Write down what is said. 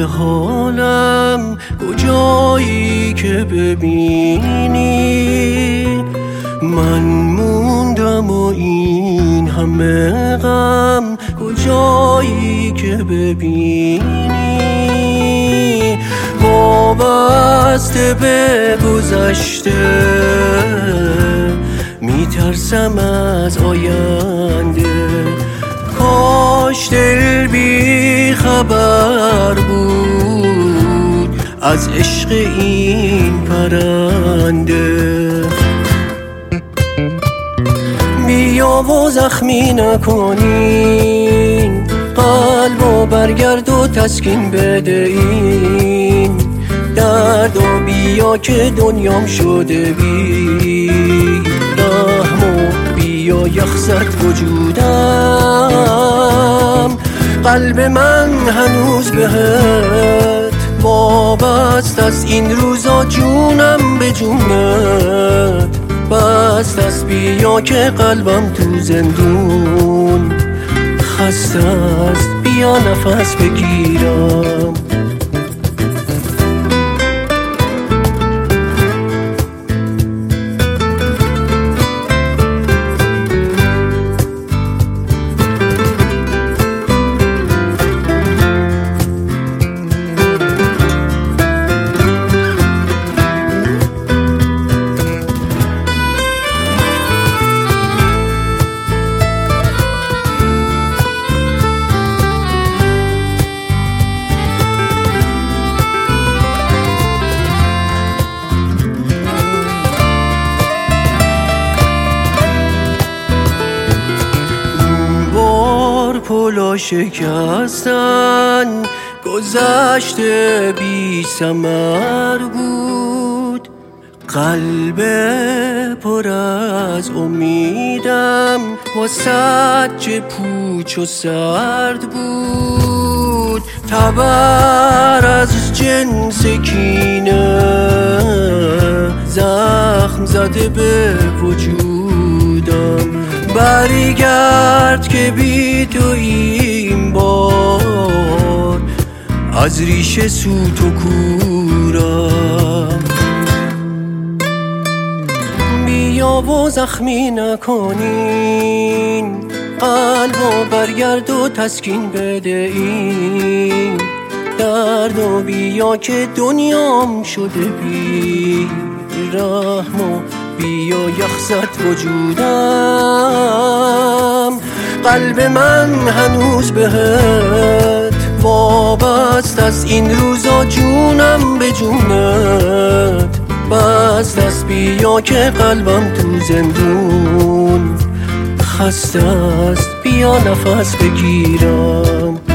حالم کجایی که ببینی من موندم و این همه غم کجایی که ببینی وابسته به گذشته میترسم از آینده کاش دل بی خبر بود از عشق این پرنده بیا و زخمی نکنین قلب و برگرد و تسکین بده این درد و بیا که دنیام شده بی رحم و بیا یخزد وجودم قلب من هنوز بهت وابست از این روزا جونم به جونت بست از بیا که قلبم تو زندون خسته است بیا نفس بگیرم پلا شکستن گذشته بی ثمر بود قلب پر از امیدم واسه چه پوچ و سرد بود تبر از جنس کینه زخم زده به وجودم برگرد که بی تو این بار از ریشه سوت و کورم بیا و زخمی نکنین قلب و برگرد و تسکین بده این درد و بیا که دنیام شده بی رحم و بیا یخزد وجودم قلب من هنوز بهت وابست از این روزا جونم به جونت بست از بیا که قلبم تو زندون خسته است بیا نفس بگیرم